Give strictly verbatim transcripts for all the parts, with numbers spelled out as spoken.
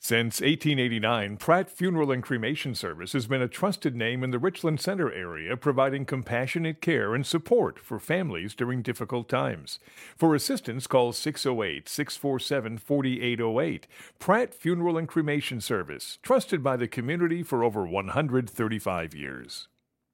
Since eighteen eighty-nine, Pratt Funeral and Cremation Service has been a trusted name in the Richland Center area, providing compassionate care and support for families during difficult times. For assistance, call six oh eight, six four seven, four eight oh eight. Pratt Funeral and Cremation Service, trusted by the community for over one hundred thirty-five years.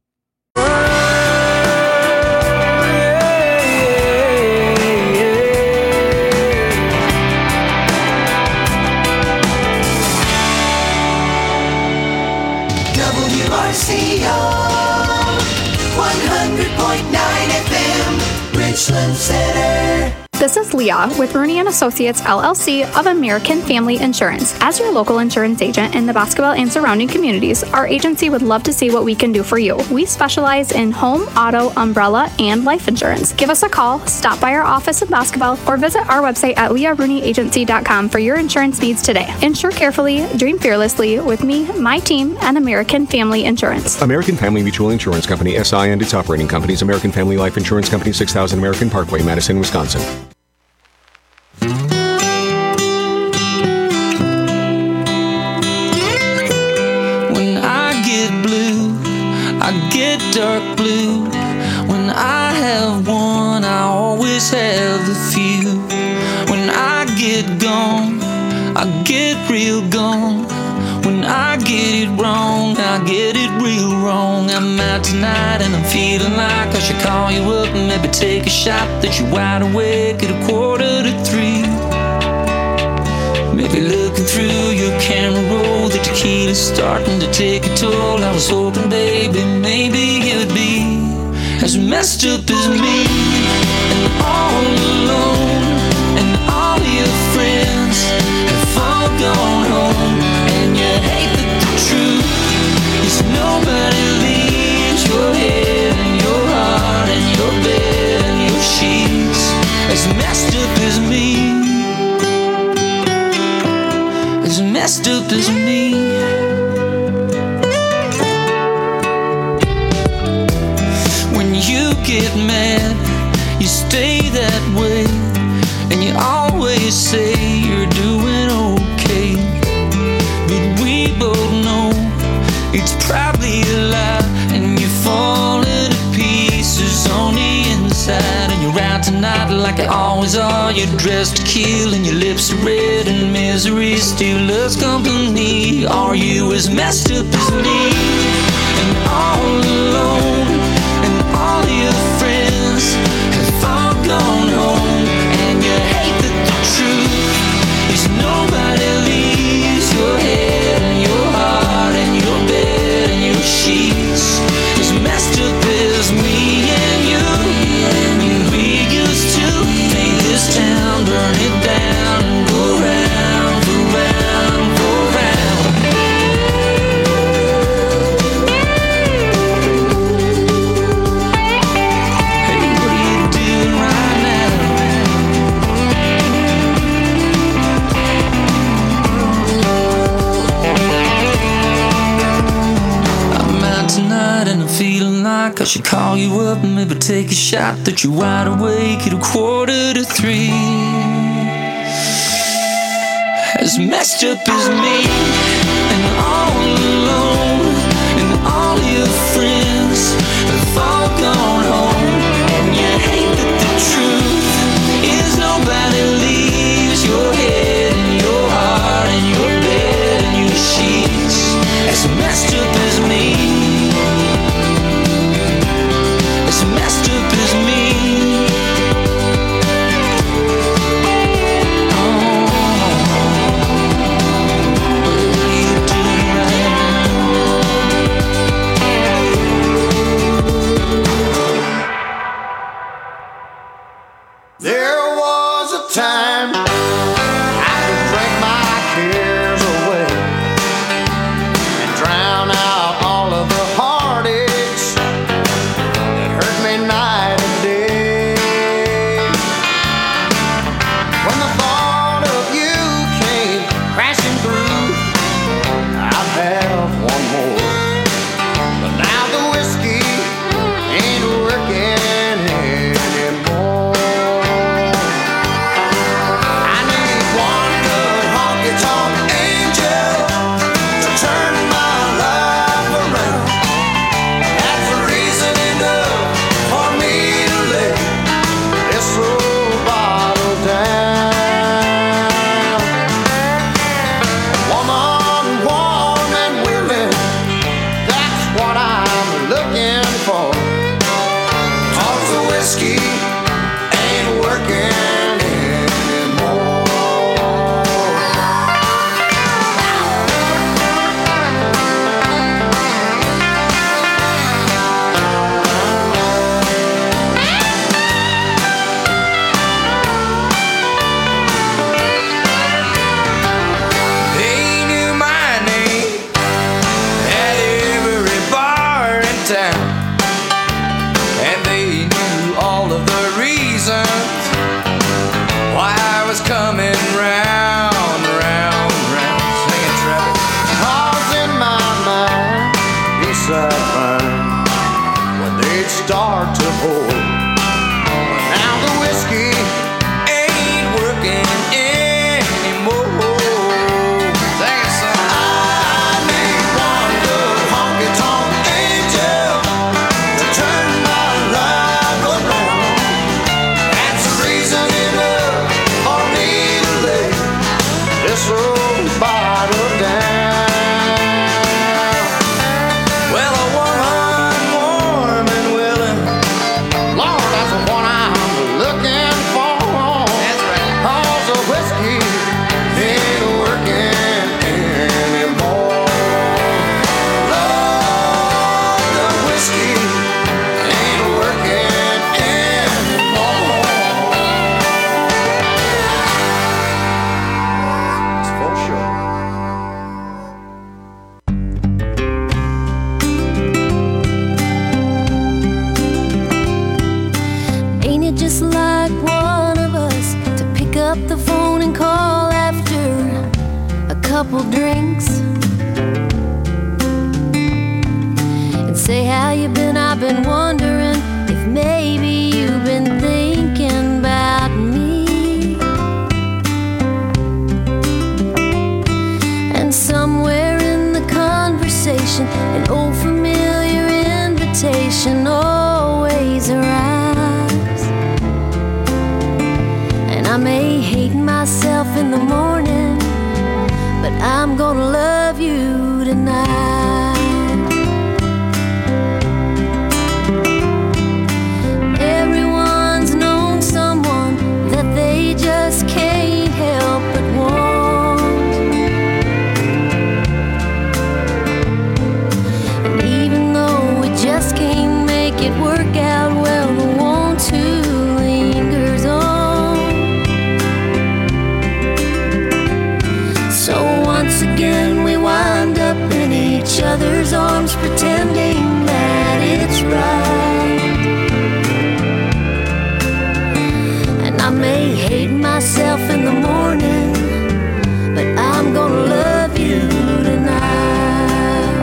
W R C O one hundred point nine F M, Richland Center. This is Leah with Rooney and Associates, L L C of American Family Insurance. As your local insurance agent in the Boscobel and surrounding communities, our agency would love to see what we can do for you. We specialize in home, auto, umbrella, and life insurance. Give us a call, stop by our office in Boscobel, or visit our website at leah rooney agency dot com for your insurance needs today. Insure carefully, dream fearlessly with me, my team, and American Family Insurance. American Family Mutual Insurance Company, S I and its operating companies, American Family Life Insurance Company, six thousand American Parkway, Madison, Wisconsin. I get dark blue. When I have one, I always have a few. When I get gone, I get real gone. When I get it wrong, I get it real wrong. I'm out tonight and I'm feeling like I should call you up and maybe take a shot that you're wide awake at a quarter to three. Maybe looking through your camera roll, the tequila's starting to take a toll. I was hoping, baby, maybe you'd be as messed up as me, and all alone, and all your friends have all gone home, and you hate that the truth is nobody leaves your head and your heart and your bed and your sheets as messed up as me. As messed up as me. When you get mad, you stay that way, and you always say you're doing okay. But we both know it's probably a lie, and you're falling to pieces on the inside. And you're out tonight like you always are. You're dressed to kill and your lips are red, and misery still loves company. Are you as messed up as me? And all alone, and all your friends have all gone home, and you hate that the truth is nobody leaves your head and your heart and your bed and your sheets as messed up as me and you. And we used to make this town burn it down and go round, go round, go round. Hey, what are you doing right now? I'm out tonight and I'm feeling like I should call you up and maybe take a shot that you're wide awake at a quarter to three. As messed up as me, and all alone, and all your friends have all gone home, and you hate that the truth is nobody leaves your head and your heart and your bed and your sheets. As messed up as me. As messed up as me. Oh, what are you couple drinks and say how you been. I've been wondering if maybe you've been thinking about me. And somewhere in the conversation, an old familiar invitation always arrives. And I may hate myself in the morning, but I'm gonna love you tonight. Everyone's known someone that they just can't help but want. And even though we just can't make it work out, well, the want to lingers on. So once again we wind up in each other's arms, pretending that it's right. And I may hate myself in the morning, but I'm gonna love you tonight.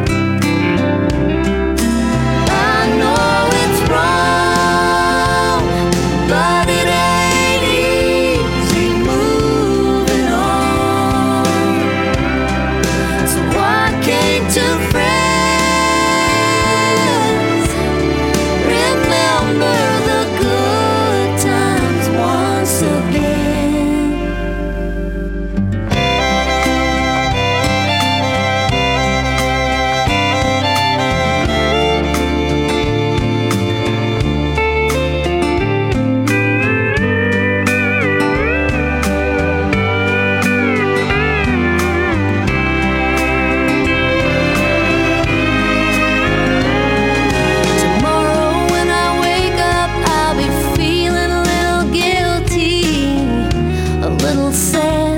I know it's wrong, but it ain't easy moving on. So why can't two friends remember the good times once again? Tomorrow when I wake up, I'll be feeling a little guilty, a little sad,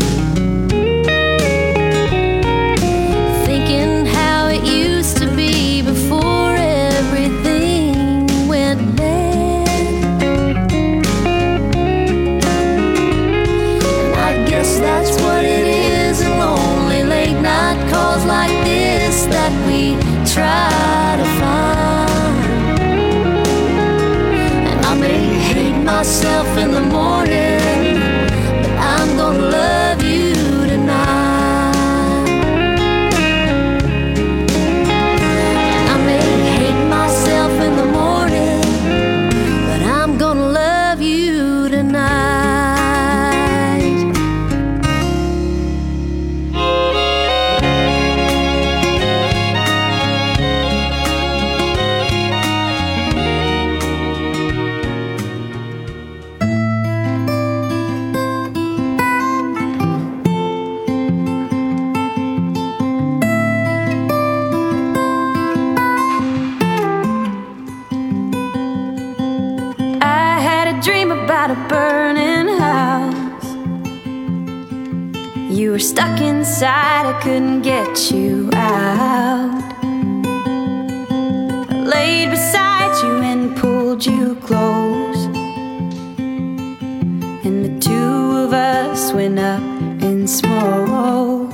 thinking how it used to be before everything went bad. And I guess that's what it is, in lonely late night calls like this that we try to find. And I may hate myself in the morning, but I'm gonna love you tonight. And I may hate myself in the morning, but I'm gonna love you tonight. I had a dream about a burning house. You were stuck inside, I couldn't get you out. I laid beside you and pulled you close, and the two of us went up in smoke.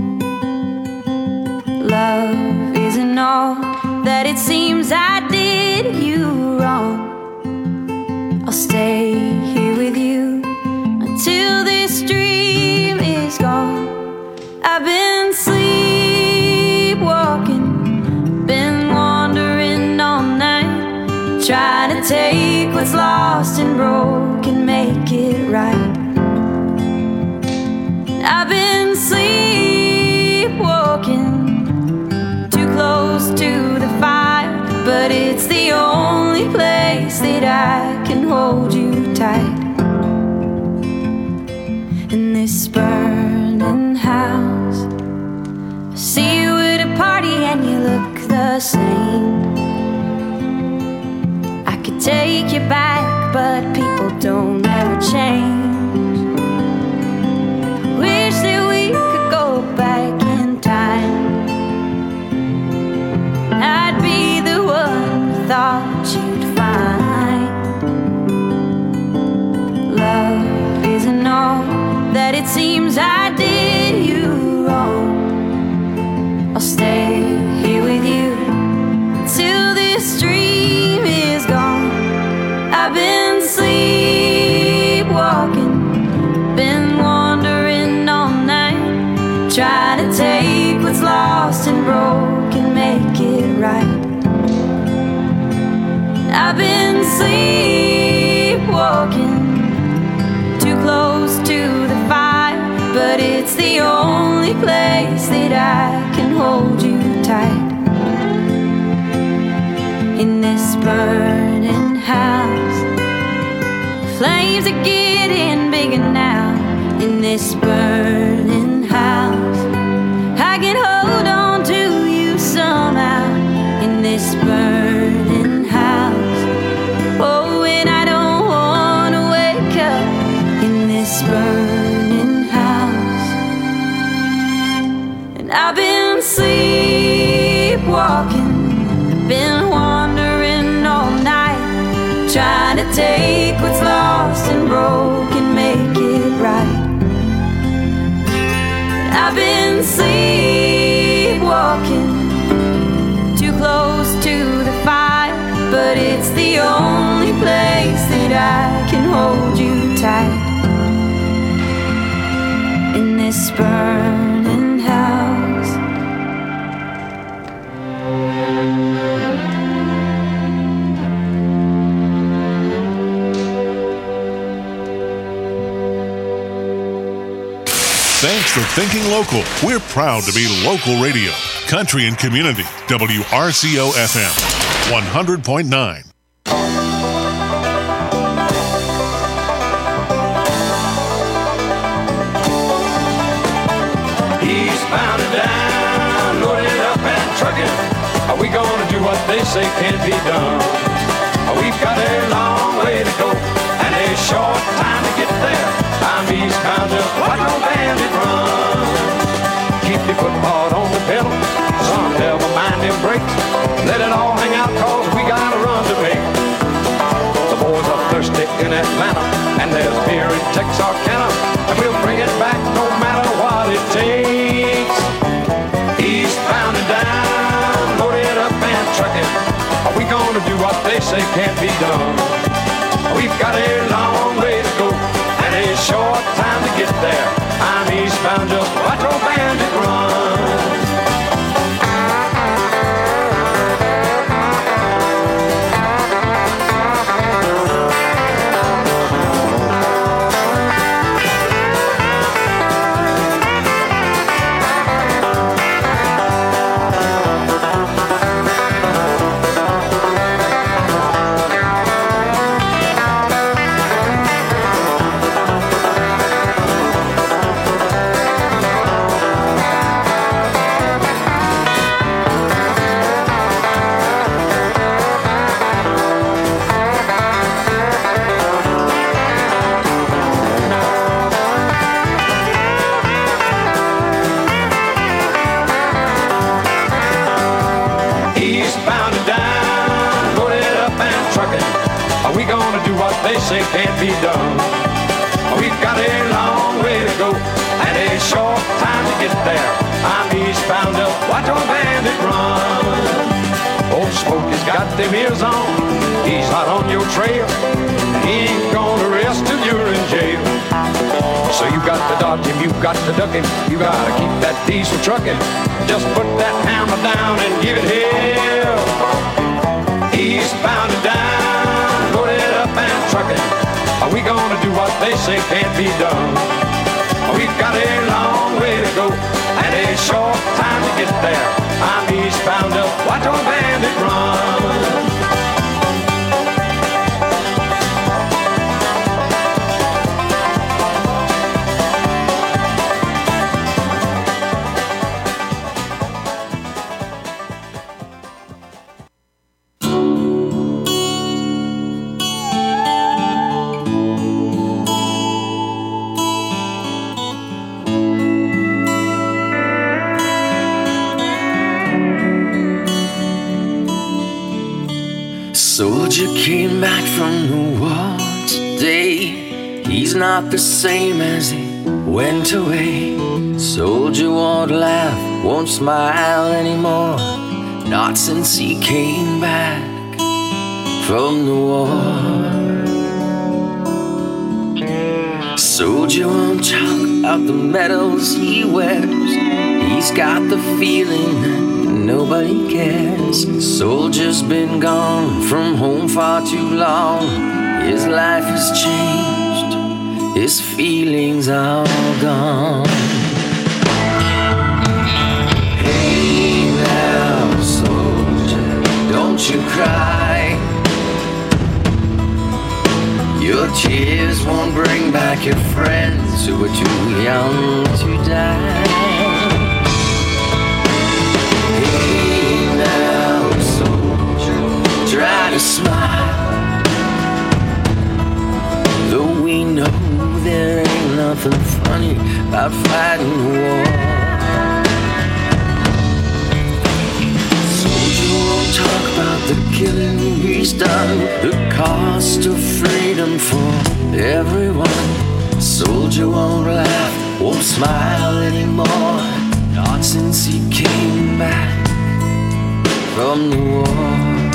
Love isn't all that it seems. I did you wrong. I'll stay here with you until this dream is gone. I've been sleepwalking, been wandering all night, trying to take what's lost and broken, make it right. I've been sleepwalking, too close to the fire, but it's the only place that I can hold you tight. In this burning house, I see you at a party and you look the same. I could take you back, but people don't ever change. Wish that we could go back in time. I'd be the one you thought you'd find. Love isn't all that it seems. I did you trying to take what's lost and broke and make it right. I've been sleepwalking, too close to the fire, but it's the only place that I can hold you tight. In this burning house, flames are getting bigger now. In this burning house, I can hold on to you somehow. In this burning house, oh, and I don't wanna wake up in this burning house. And I've been sleepwalking, been wandering all night, trying to take what's lost and broke and make it right. I've been sleepwalking, too close to the fire, but it's the only place that I can hold you tight. In this burning house. Thanks for thinking local. We're proud to be local radio. Country and Community. W R C O F M. one hundred point nine. Eastbound and down, loaded up and trucking. Are we gonna do what they say can't be done? We've got a long way to go and a short time to get there. I'm eastbound, just watch no bandit run. Keep your foot hard on the pedal, son, never mind them brakes. Let it all hang out, cause we got a run to make. The boys are thirsty in Atlanta, and there's beer in Texarkana, and we'll bring it back no matter what it takes. Eastbound and down, loaded up and trucking. Are we gonna do what they say can't be done? We've got a long way to go and a short time to get there. I'm eastbound, just watch old bandit run. Say can't be done. We've got a long way to go and a short time to get there. I'm eastbound up, watch old bandit run. Old Smokey's got them ears on, he's hot on your trail. He ain't gonna rest till you're in jail. So you got to dodge him, you got to duck him, you gotta keep that diesel trucking. Just put that hammer down and give it hell. Eastbound and down, loaded up and trucking. Are we gonna do what they say can't be done? We've got a long way to go and a short time to get there. I'm eastbound up, watch old bandit run. Soldier came back from the war today. He's not the same as he went away. Soldier won't laugh, won't smile anymore. Not since he came back from the war. Soldier won't talk about the medals he wears. He's got the feeling that nobody cares. Soldier's been gone from home far too long. His life has changed, his feelings are gone. Hey now, soldier, don't you cry. Your tears won't bring back your friends who were too young to die. Hey now, soldier, try to smile. Though we know there ain't nothing funny about fighting the war. Soldier won't talk about the killing he's done, the cost of freedom for everyone. Soldier won't laugh, won't smile anymore, not since he came back from the war.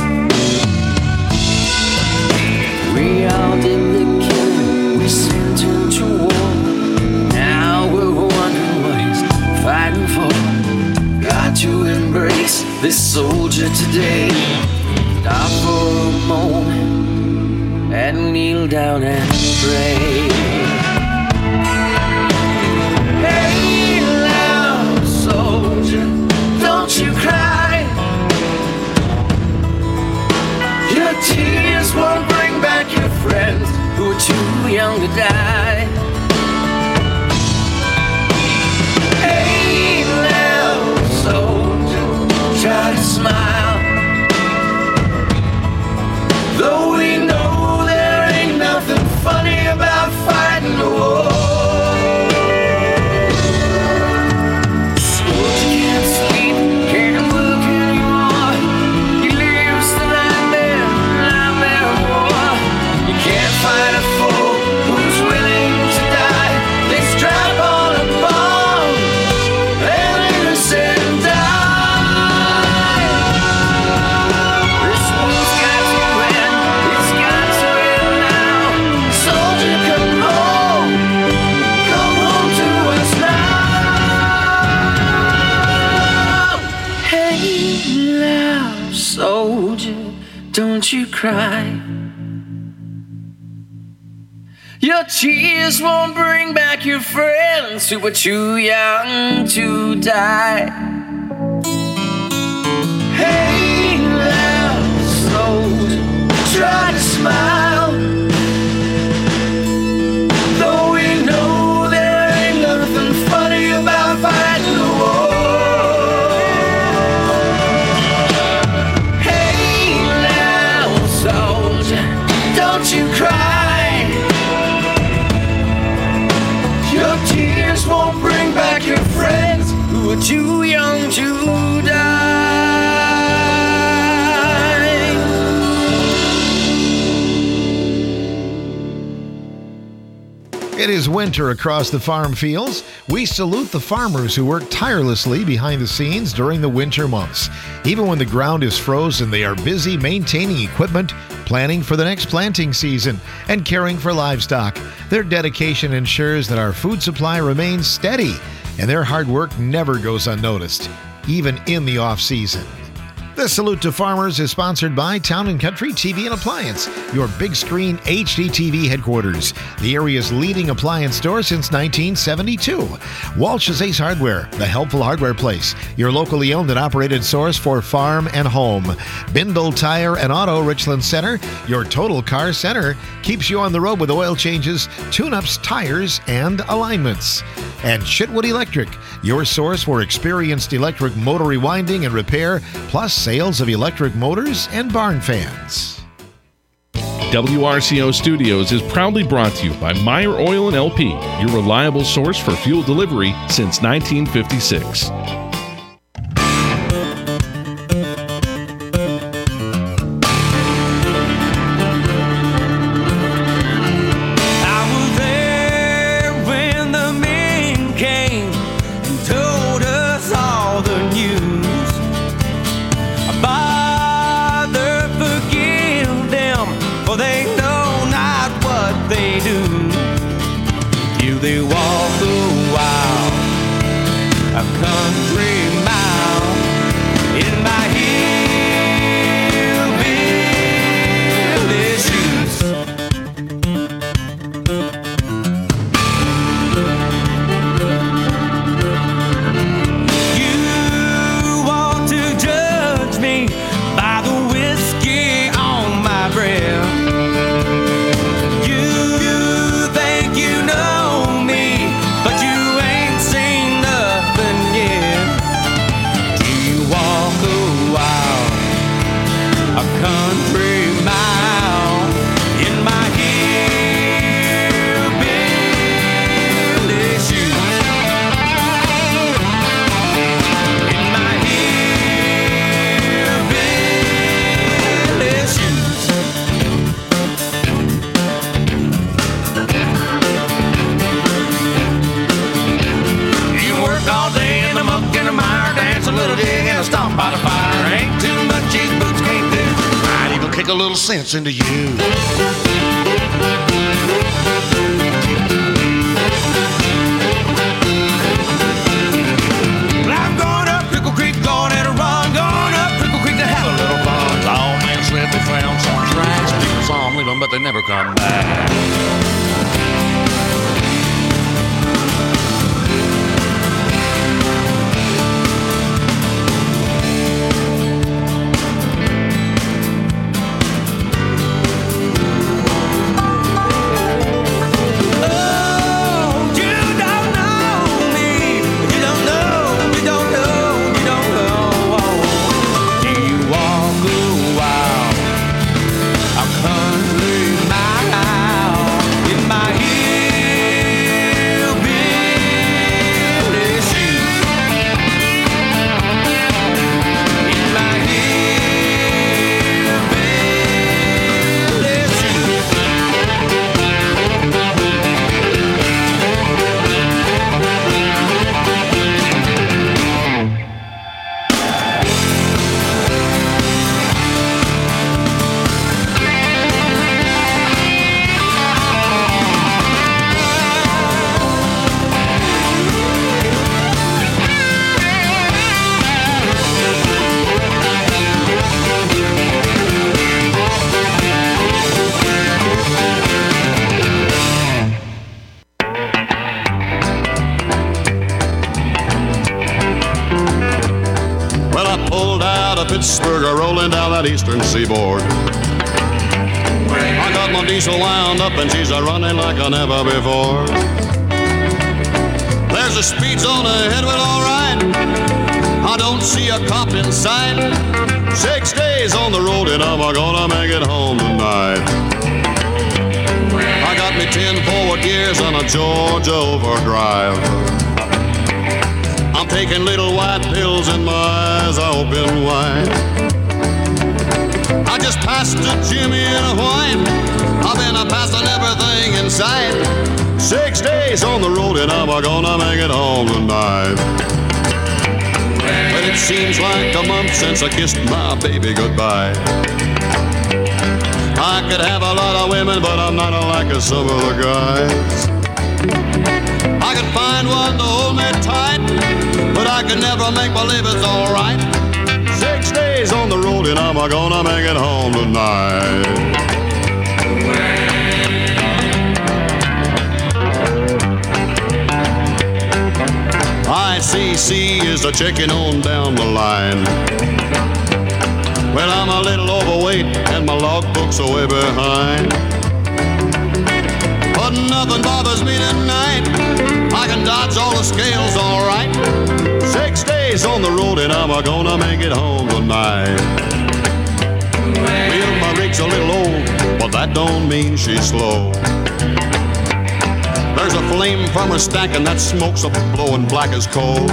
We all did the killing, we sent him to war. Now we're wondering what he's fighting for. Got to embrace this soldier today. Stop for a moment and kneel down and pray. Hey now, soldier, don't you cry. Your tears won't bring back your friends who are too young to die. Hey now, soldier, try to smile. Though we know there ain't nothing funny about fighting the war. Soldier can't sleep, can't look anymore. He lives the nightmare, nightmare of war. You can't fight a foe who's willing to die. They strap on a bomb and innocent die. This war's got to end, it's got to end now. Soldier, come home, come home to us now. Hey now, soldier, don't you cry. Your tears won't bring back your friends who were too young to die. Hey now, soldier, try to smile. Though we know there ain't nothing funny about fighting the war. Hey now, soldier, don't you cry. Your tears won't bring back your friends who are too young to die. It is winter across the farm fields. We salute the farmers who work tirelessly behind the scenes during the winter months. Even when the ground is frozen, they are busy maintaining equipment, planning for the next planting season, and caring for livestock. Their dedication ensures that our food supply remains steady, and their hard work never goes unnoticed, even in the off-season. The Salute to Farmers is sponsored by Town and Country T V and Appliance, your big screen H D T V headquarters, the area's leading appliance store since nineteen seventy-two. Walsh's Ace Hardware, the helpful hardware place, your locally owned and operated source for farm and home. Bindle Tire and Auto Richland Center, your total car center, keeps you on the road with oil changes, tune-ups, tires, and alignments. And Chitwood Electric, your source for experienced electric motor rewinding and repair, plus sales of electric motors and barn fans. W R C O Studios is proudly brought to you by Meyer Oil and L P, your reliable source for fuel delivery since nineteen fifty-six. make a little sense into you. Well, I'm going up Pickle Creek, going at a run, going up Pickle Creek to have a little fun. All men said they found some tracks, people saw them leave them, but they never come back. Eastern seaboard. I got my diesel wound up and she's a running like I never before. There's a speed zone ahead, well, all right. I don't see a cop in sight. Six days on the road and I'm gonna make it home tonight. I got me ten forward gears on a Georgia overdrive. I'm taking little white pills and my eyes are open wide. I just passed a Jimmy and a white. I've been a passing everything in sight. Six days on the road and I'm gonna make it home tonight. But it seems like a month since I kissed my baby goodbye. I could have a lot of women, but I'm not like some of the guys. I could find one to hold me tight, but I could never make believe it's alright. Six days on the road and I'm gonna make it home tonight. I C C is a checking on down the line. Well, I'm a little overweight and my logbook's are way behind. But nothing bothers me tonight. I can dodge all the scales all right. Six days on the road and I'm gonna make it home tonight. Well, my rig's a little old, but that don't mean she's slow. There's a flame from her stack and that smoke's a blowing black as coal.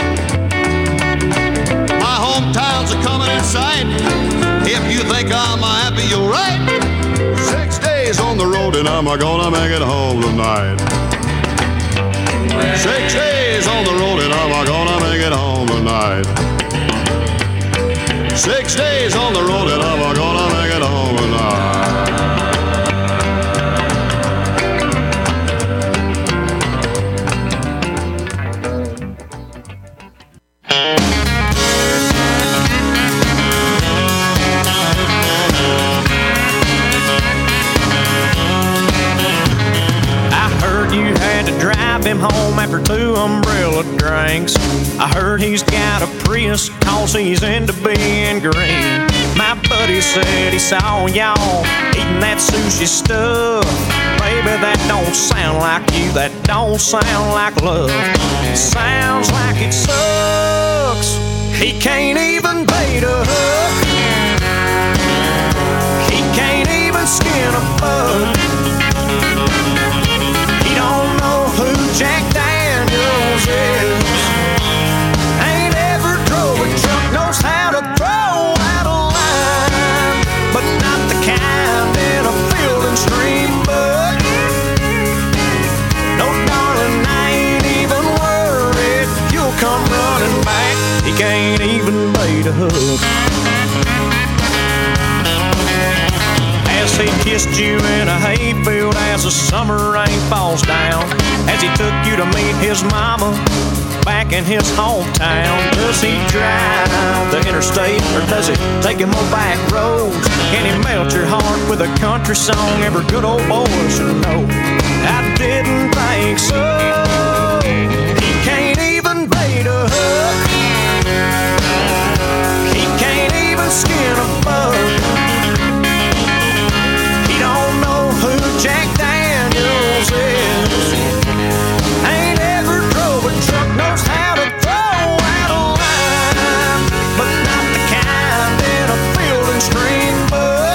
My hometown's a coming in sight. If you think I'm happy, you're right. Six days on the road and I'm gonna make it home tonight. Six days on the road and I'm gonna make it home tonight. Six days on the road and I'm gonna make it home tonight. Him home after two umbrella drinks. I heard he's got a Prius cause he's into being green. My buddy said he saw y'all eating that sushi stuff. Baby, that don't sound like you, that don't sound like love. It sounds like it sucks. He can't even bait a hook. He can't even skin a bug. He don't know who Jack Daniels is. Ain't ever drove a truck, knows how to throw out a line, but not the kind in a field and stream book. No, darling, I ain't even worried. You'll come running back. He can't even bait a hook. Guess he kissed you in a hayfield as the summer rain falls down. As he took you to meet his mama back in his hometown. Does he drive the interstate or does he take him on back roads? Can he melt your heart with a country song every good old boy should know? I didn't think so. He can't even bait a hook. He can't even skin a bug. He don't know who Jack Daniels is. Ain't ever drove a truck, knows how to throw out a line, but not the kind in a field and stream book.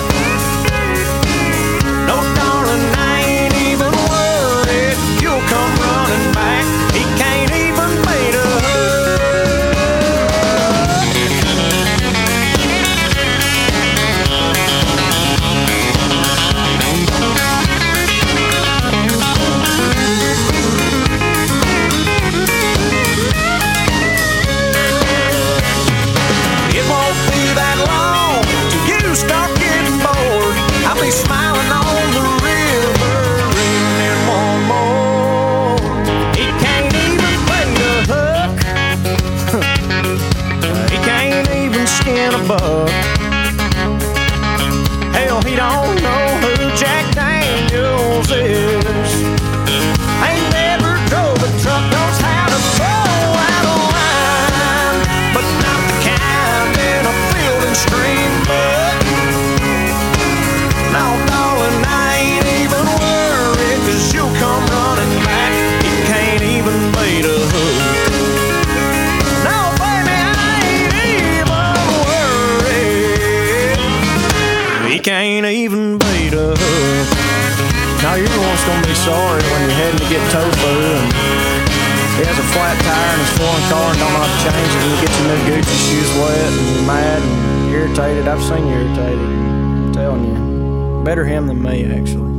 No, darling, I ain't even worried. You'll come running back. He can't even bait a smiling on the river, and one more. He can't even bait a hook. He can't even skin a buck. Hell, he don't know who Jack Daniels is. Ain't never drove a truck, knows how to throw out a line, but not the kind in a field and stream book. No, darling, I ain't even worried, 'cause you'll come running back. He can't even bait a hook. No, baby, I ain't even worried. He can't even bait a hook. Now you're the one's gonna be sorry when you're heading to get tofu and he has a flat tire in his foreign car and don't know how to change it, and you get your new Gucci shoes wet and you're mad and irritated. I've seen you irritated. I'm telling you. Better him than me, actually.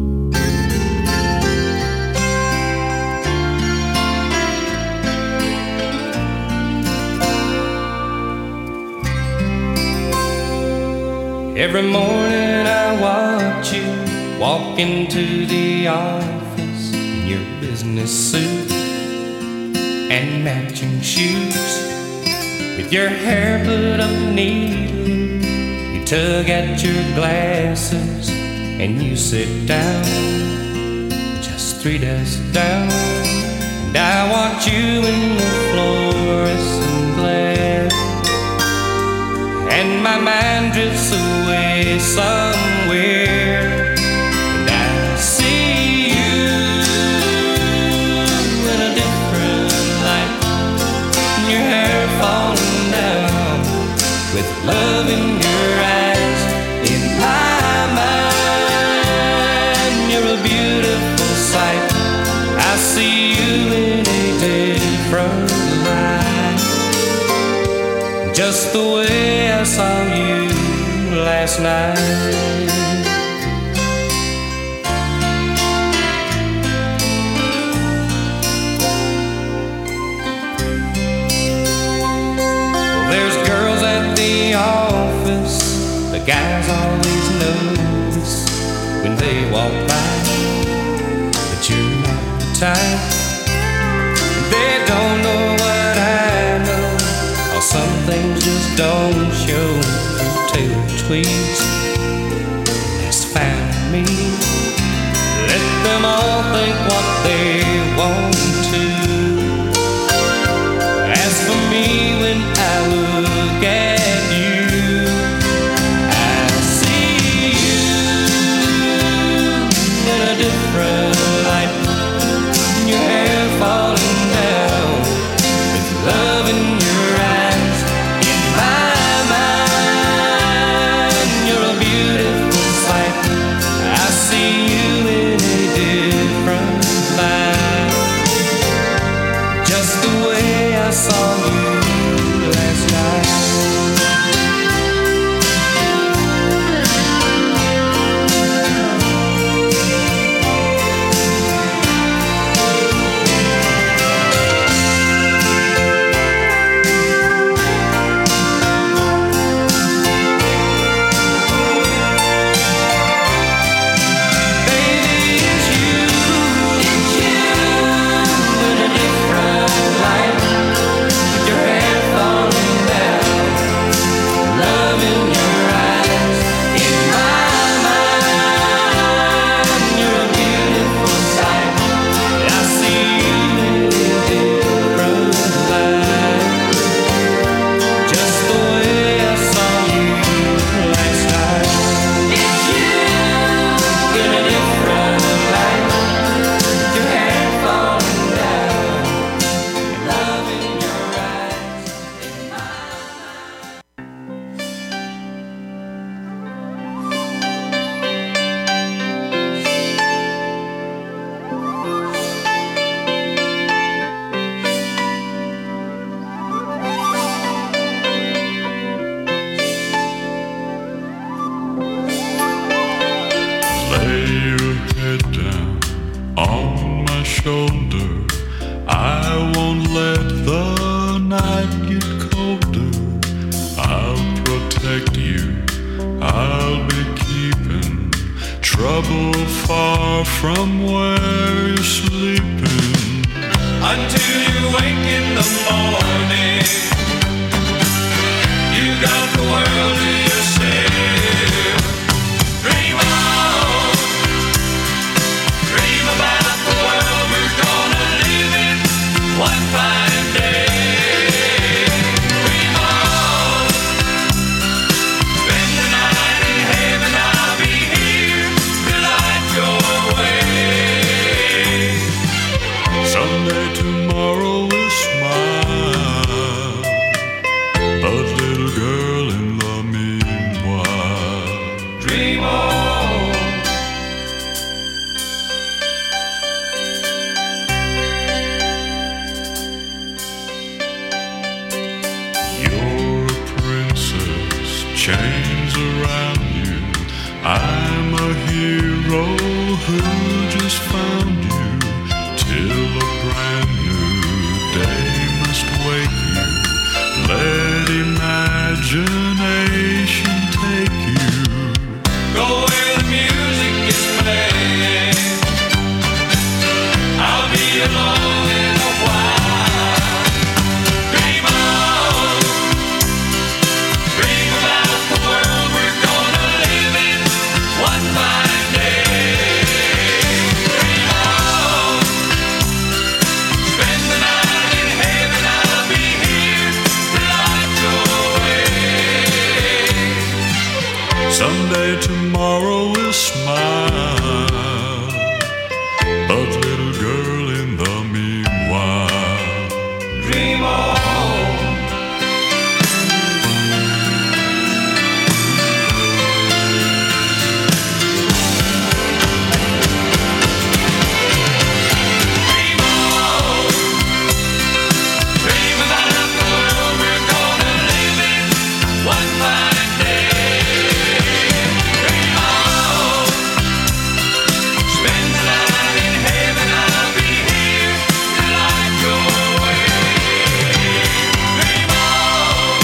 Every morning I watch you walk into the office in your business suit and matching shoes. With your hair put up neatly, you tug at your glasses and you sit down, just three desks down. And I watch you in the fluorescent glare, and my mind drifts away somewhere, and I see you in a different light, and your hair falling down with love in your eyes. In my mind, you're a beautiful sight. I see you in a different light, just the way I saw you last night. Well, there's girls at the office, the guys always notice when they walk by that you're not the type. They don't know what I know, or some things just don't show through tailored tweets. That's fine with me. Let them all think what they want to. As for me, when I look at you, I see you in a different light. Your hair falling down with love in your eyes. In my mind, you're a beautiful sight. I see you in a different I'll be keeping trouble far from where you're sleeping until you wake in the morning. You got the world to yourself. Dream on, dream about the world we're gonna live in one fine day. Dream on, spend the night in heaven. I'll be here to light your way. Someday tomorrow will smile, but little girl in the meanwhile, dream on. you're a princess, chains around you. I'm a hero who just found you. Till a brand new day must wake you. Let imagination take you. Go where the music is playing. I'll be along in a while. Dream on, dream about the world we're gonna live in one fine day. Dream on, spend the night in heaven. I'll be here to light your way. Someday tomorrow will smile, but little girl in the meanwhile, dream on. Dream about the world we're gonna live in one fine day. Dream on, spend the night in heaven. I'll be here to light your way. Dream on,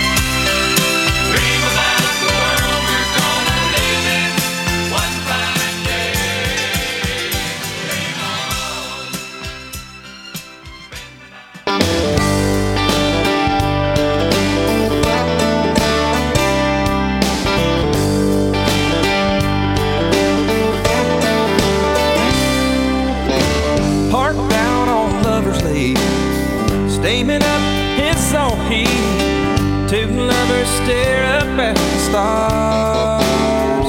dream about the world we're gonna live in one fine day. Dream Parked down on Lover's Lane, steaming up his own heat. Two lovers stare up at the stars.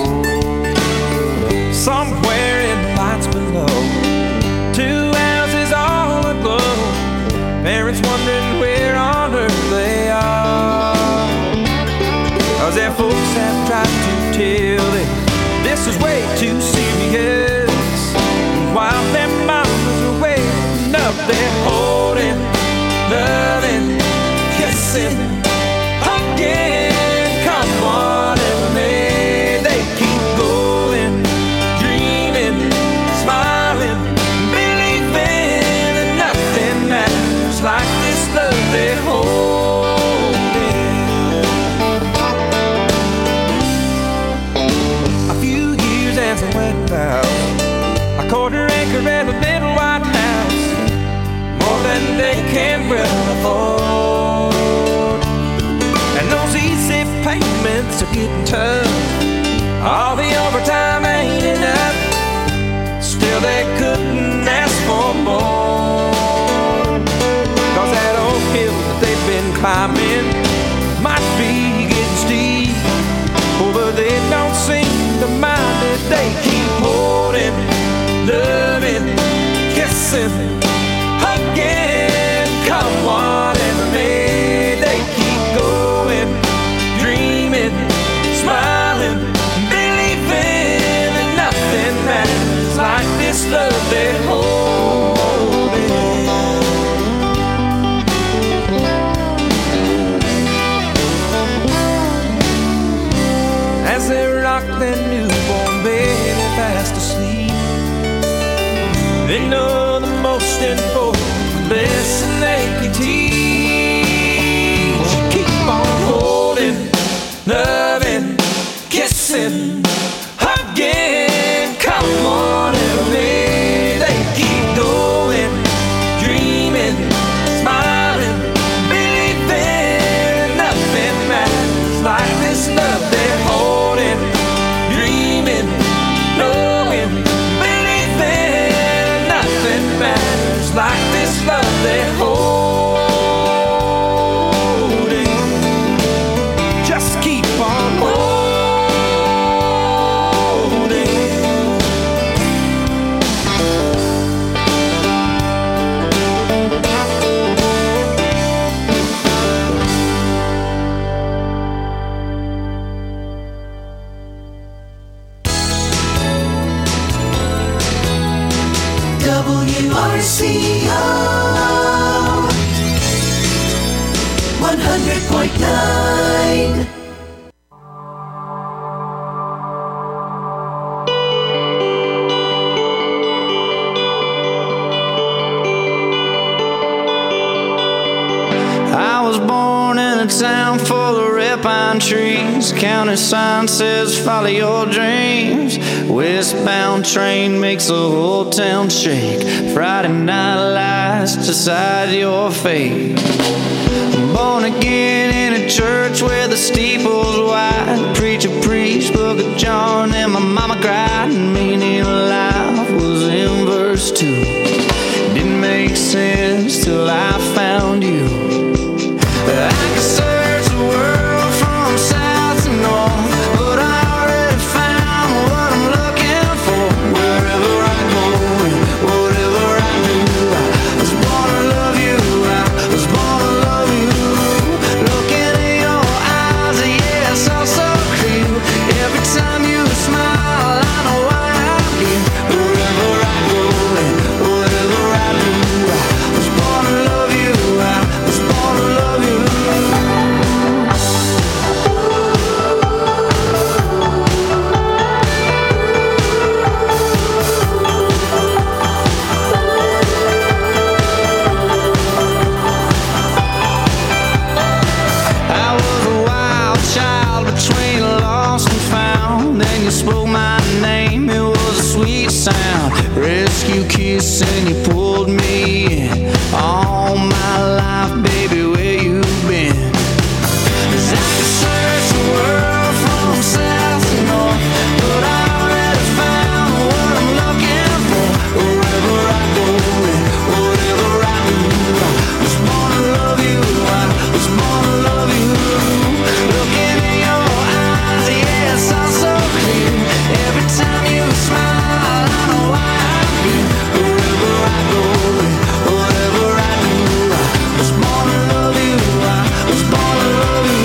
Somewhere in the lights below, two houses all aglow. Parents wondering where on earth they are. Cause their folks have tried to tell them this is way too serious. While their mamas are waiting up there, holding, loving, kissing, hugging. Come whatever may, they keep going, dreaming, smiling, believing that nothing matters like this love they're holding. A few years and some wedding vows, a quarter acre and a little white house, more than they can well afford. And those easy payments are getting tough. All the overtime ain't enough. Still they couldn't ask for more. Cause that old hill that they've been climbing might be getting steep, oh, but they don't seem to mind it. They keep holding, loving, kissing, hugging. Come whatever may, they keep going, dreaming, smiling, believing that nothing matters like this love they're holding. As they rock their newborn baby fast asleep, they know the most in hundred point nine. I was born in a town full of red pine trees. County sign says follow your dreams. Westbound train makes the whole town shake. Friday night lights decide your fate. Born again in a church where the steeple's wide. Preacher preached Book of John and my mama cried. Meaning life was in verse two. Didn't make sense till I found you. I could search the world from south to north, but I already found what I'm looking for. Wherever I go and whatever I do, I was born to love you, I was born to love you. Looking in your eyes, yes, I'm so clear. Every time you smile, I know why I'm here. Wherever I go and whatever I do, I was born to love you, I was born to love you. I was a wild child between lost and found. Then you spoke my name, it was a sweet sound. Rescue kiss and you pulled me in. All my life, baby, where you been? 'Cause I could search the world from south to north, but I already found what I'm looking for. Wherever I go and whatever I do, I was born to love you, I was born to love you. Looking in your eyes, yes, I'm so clear. Every time you smile, I know why I'm here. Wherever I go and whatever I do, I was born to love you, I was born to love you.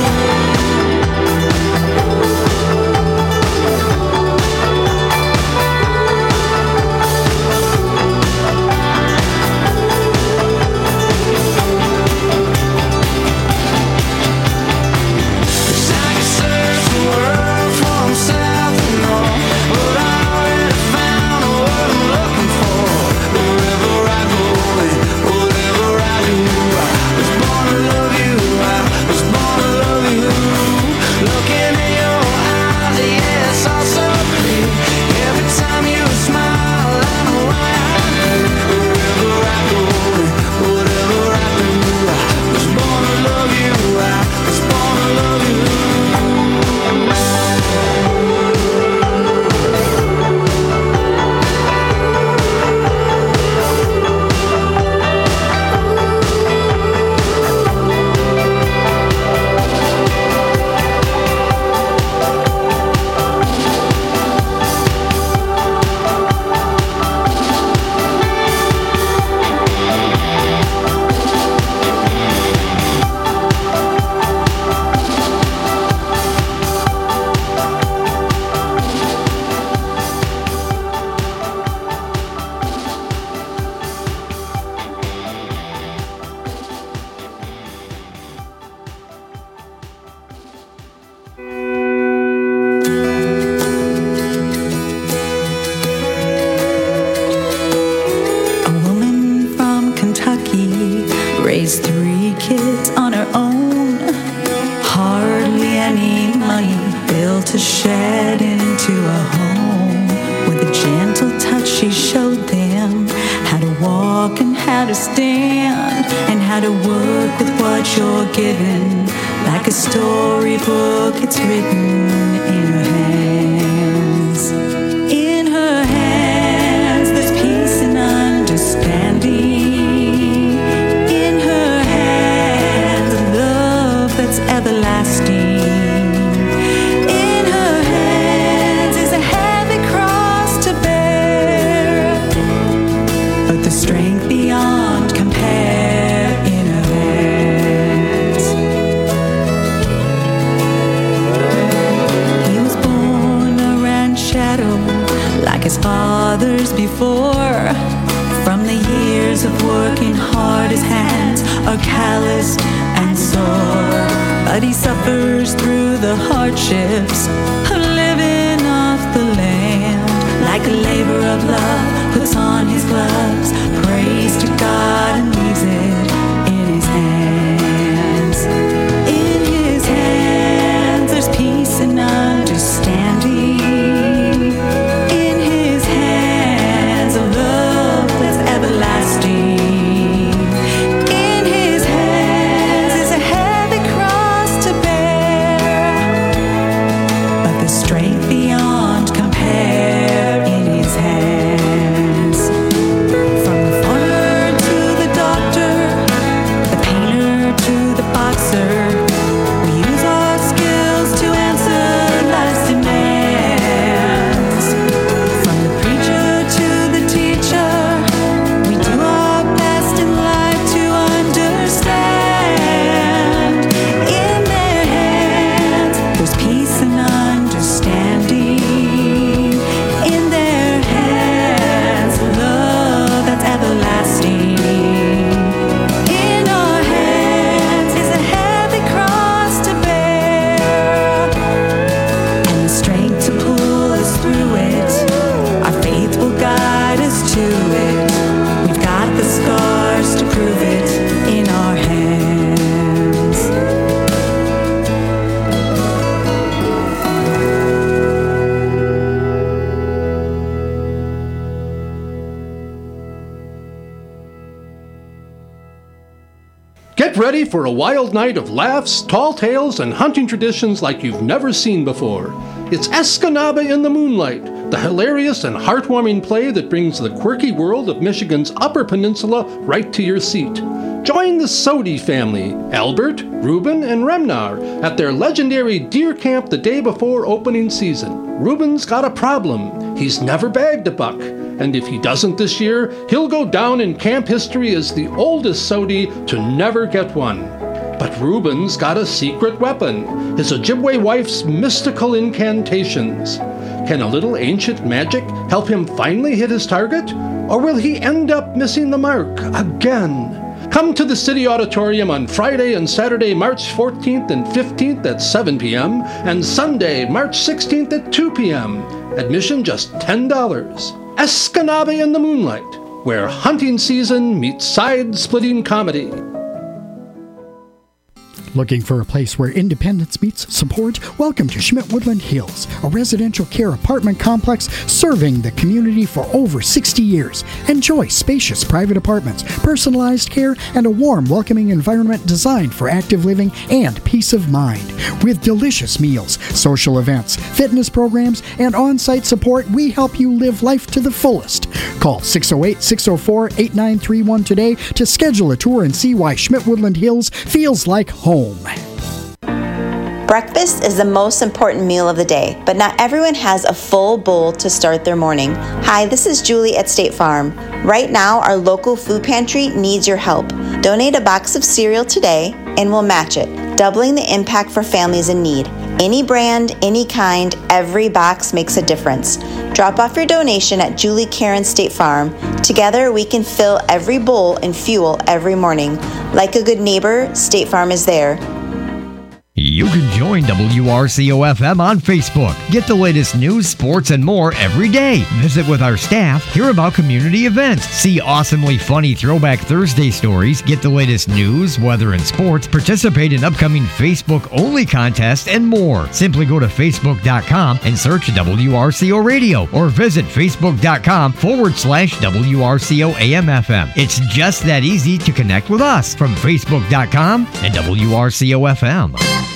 I could search the world from south to north, but I already found what I'm looking for. Wherever I go and whatever I do, I was born to love you, I was born to love you. Looking in your eyes, yes, I'm so clear. Every time you smile, I know why I'm here. Wherever I go and whatever I do, I was born to love you, I was born to love you. A woman from Kentucky raised three kids on her own. Hardly any money, built a shed into a home. With a gentle touch she showed them how to walk and how to stand, and how to work with what you're given. Like a storybook, it's written in her hands. In her hands, there's peace and understanding. In her hands, a love that's everlasting. In her hands is a heavy cross to bear, but the strength beyond compare in her hands. He was born but he suffers through the hardships of living off the land. Like a labor of love, puts on his gloves, prays to God and leaves it in his hands. In his hands, there's peace and understanding. In his hands, a love that's everlasting. In his hands is a heavy cross to bear, but the strength beyond compare in his hands. From the farmer to the doctor, the painter to the boxer, we use our skills to answer life's demands. From the preacher to the teacher, we do our best in life to understand. In their hands, there's peace and understanding. In their hands, love that's everlasting. In our hands is a heavy cross to bear, and the strength to pull us through it. Our faith will guide us to it. We've got the scars to prove it in our hands. Get ready for a wild night of laughs, tall tales, and hunting traditions like you've never seen before. It's Escanaba in the Moonlight, the hilarious and heartwarming play that brings the quirky world of Michigan's Upper Peninsula right to your seat. Join the Sodi family, Albert, Reuben, and Remnar, at their legendary deer camp the day before opening season. Reuben's got a problem. He's never bagged a buck, and if he doesn't this year, he'll go down in camp history as the oldest Sodi to never get one. But Reuben's got a secret weapon, his Ojibwe wife's mystical incantations. Can a little ancient magic help him finally hit his target? Or will he end up missing the mark again? Come to the City Auditorium on Friday and Saturday, March fourteenth and fifteenth at seven p.m. and Sunday, March sixteenth at two p.m. Admission just ten dollars. Escanaba in the Moonlight, where hunting season meets side-splitting comedy. Looking for a place where independence meets support? Welcome to Schmidt Woodland Hills, a residential care apartment complex serving the community for over sixty years. Enjoy spacious private apartments, personalized care, and a warm, welcoming environment designed for active living and peace of mind. With delicious meals, social events, fitness programs, and on-site support, we help you live life to the fullest. Call six oh eight, six oh four, eight nine three one today to schedule a tour and see why Schmidt Woodland Hills feels like home. Breakfast is the most important meal of the day, but not everyone has a full bowl to start their morning. Hi, this is Julie at State Farm. Right now, our local food pantry needs your help. Donate a box of cereal today and we'll match it, doubling the impact for families in need. Any brand, any kind, every box makes a difference. Drop off your donation at Julie Karen State Farm. Together, we can fill every bowl and fuel every morning. Like a good neighbor, State Farm is there. You can join W R C O F M on Facebook. Get the latest news, sports, and more every day. Visit with our staff, hear about community events, see awesomely funny Throwback Thursday stories, get the latest news, weather, and sports, participate in upcoming Facebook-only contests, and more. Simply go to Facebook dot com and search W R C O Radio or visit Facebook dot com forward slash W R C O A M F M. It's just that easy to connect with us from Facebook dot com and W R C O F M.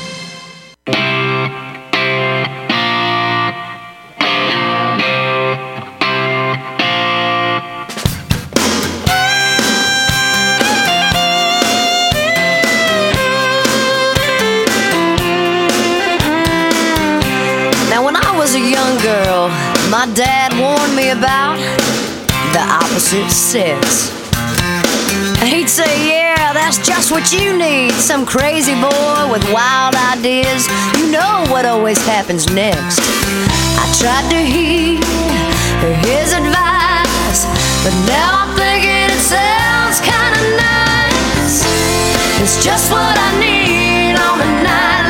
My dad warned me about the opposite sex. He'd say, yeah, that's just what you need. Some crazy boy with wild ideas. You know what always happens next. I tried to heed his advice, but now I'm thinking it sounds kinda nice. It's just what I need on a night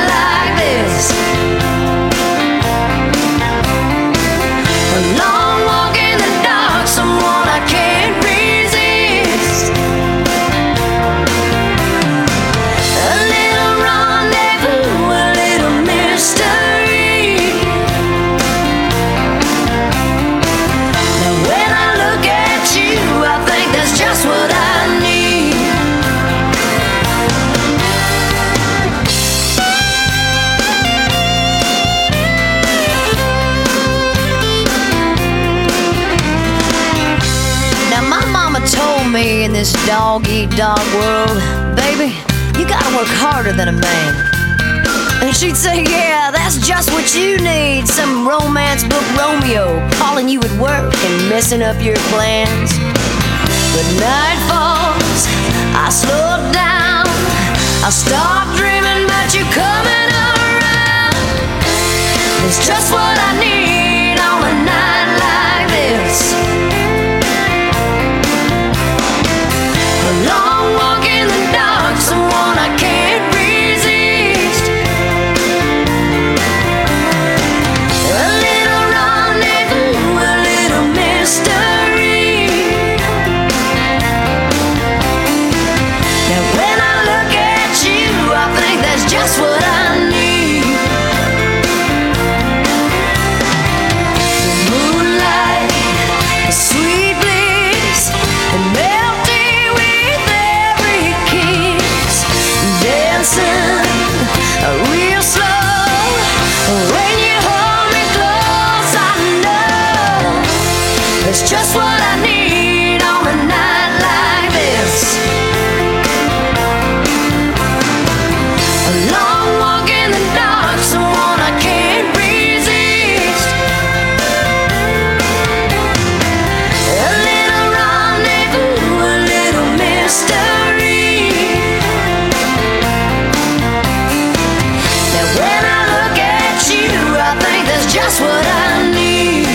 this dog-eat-dog world, baby, you gotta work harder than a man. And she'd say, yeah, that's just what you need. Some romance book Romeo calling you at work and messing up your plans. But night falls, I slow down, I stop dreaming about you coming around. It's just what I need on a night like this. A long walk in the dark, someone I can't resist. A little rendezvous, a little mystery. Now when I look at you, I think that's just what I need. The moonlight, the sweet bliss, and melting with every kiss. Dancing real slow. When you hold me close, I know it's just what I need on a night like this. A long walk in the dark, someone I can't resist. A little rendezvous, a little mystery. Now when I look at you, I think that's just what I need.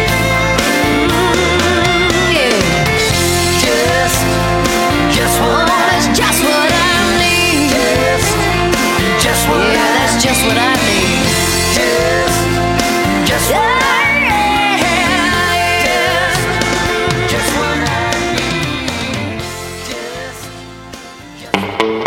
Mm, yeah. Just, just what, that's just what I need. Just, just what, yeah, that's just what I need. Just, just what I need. Just, just what I need. Just,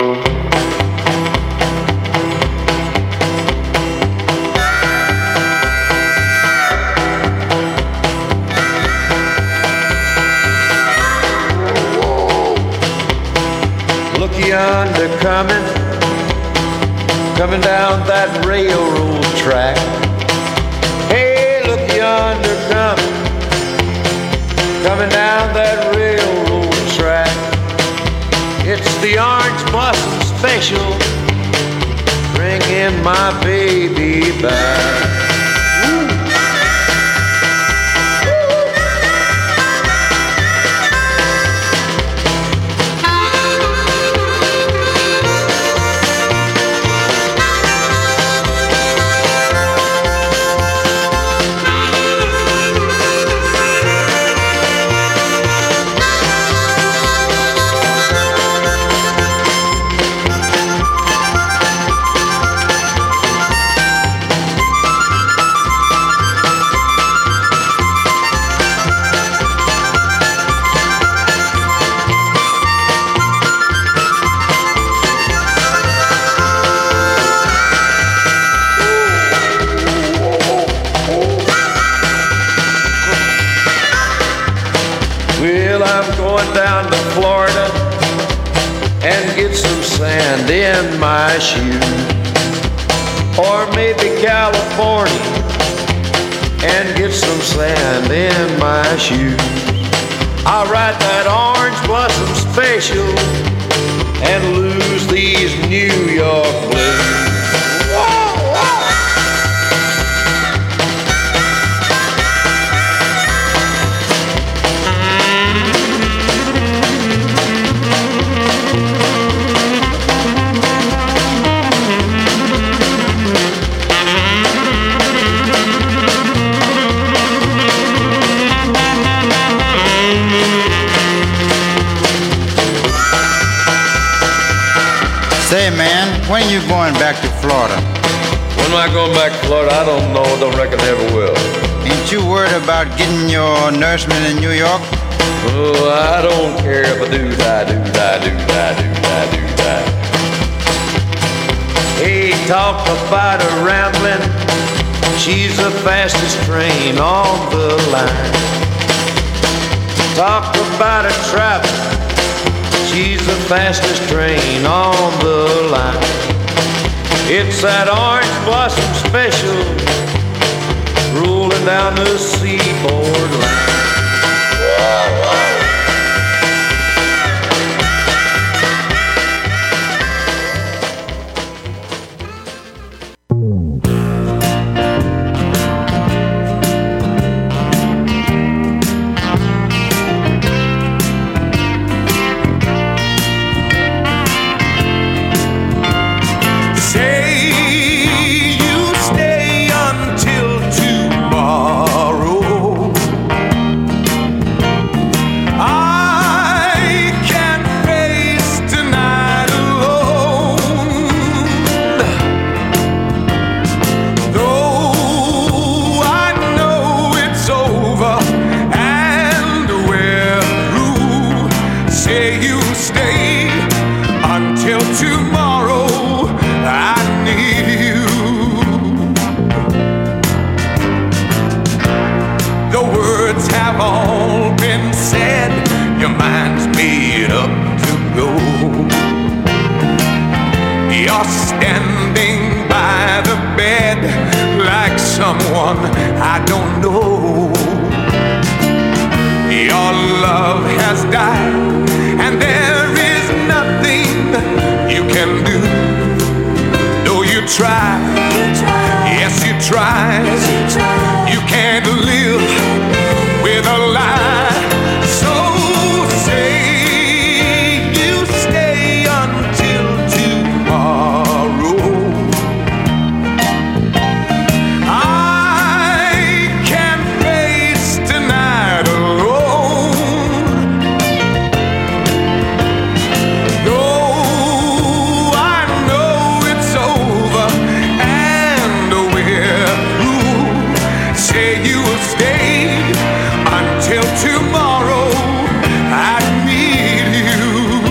Look yonder coming, coming down that railroad track. Hey, look yonder coming, coming down that railroad track. It's the Orange Blossom Special, bringing my baby back. Well, I'm going down to Florida and get some sand in my shoe. Or maybe California and get some sand in my shoes. I'll write that Orange Blossom Special and lose these New York blues. Say, man, when are you going back to Florida? When am I going back to Florida? I don't know. Don't reckon I ever will. Ain't you worried about getting your nourishment in New York? Oh, I don't care if I do die, do die, do die, do die, do die. Hey, talk about a rambling. She's the fastest train on the line. Talk about a traveling. She's the fastest train on the line. It's that Orange Blossom Special rolling down the seaboard line. standing by the bed like someone I don't know. Your love has died, and there is nothing you can do. Though you try, yes you try, you can't live with a lie. So say you stay until tomorrow. I can't face tonight alone. No, I know it's over and we're through. Say you will stay until tomorrow. I need you.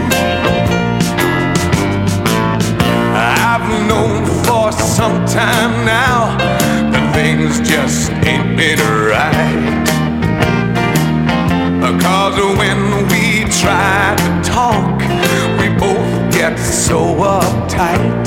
I've known for some time now that things just ain't been right. Cause when we try to talk, we both get so uptight.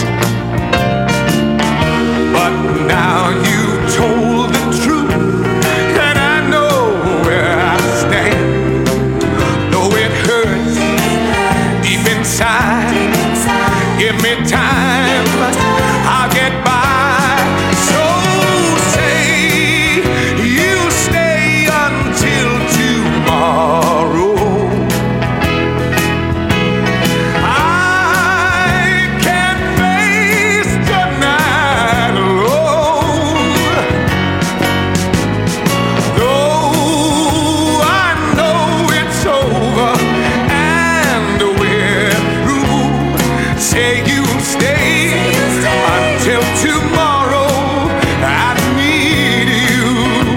But now you told the truth, and I know where I stand. Though it hurts deep inside, give me time, I'll get by. So say you stay until tomorrow. I can't face tonight alone. Though I know it's over and we're through. Say you'll stay until tomorrow. I need you.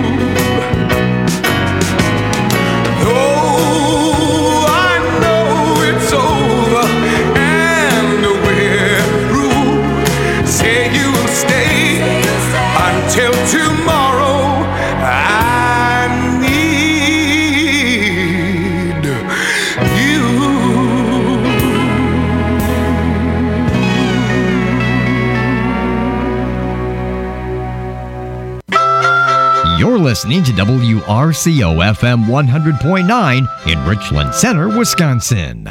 Though I know it's over and we're through. Say you'll stay until tomorrow. I need you. You're listening to W R C O F M one hundred point nine in Richland Center, Wisconsin.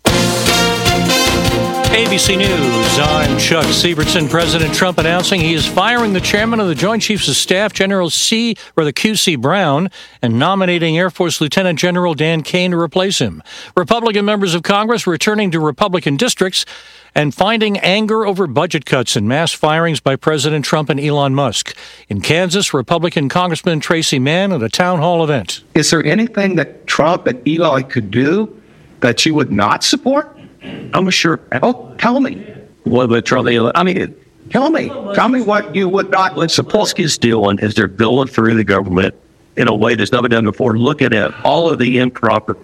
A B C News, I'm Chuck Sievertson. President Trump announcing he is firing the chairman of the Joint Chiefs of Staff, General C. or the Q C Brown, and nominating Air Force Lieutenant General Dan Kane to replace him. Republican members of Congress returning to Republican districts and finding anger over budget cuts and mass firings by President Trump and Elon Musk. In Kansas, Republican Congressman Tracy Mann at a town hall event. Is there anything that Trump and Eli could do that you would not support? I'm sure. Oh, tell me. What about Trump? I mean, Tell me. Tell me what you would not. what Sapolsky's doing is they're billing through the government in a way that's never done before, looking at all of the improper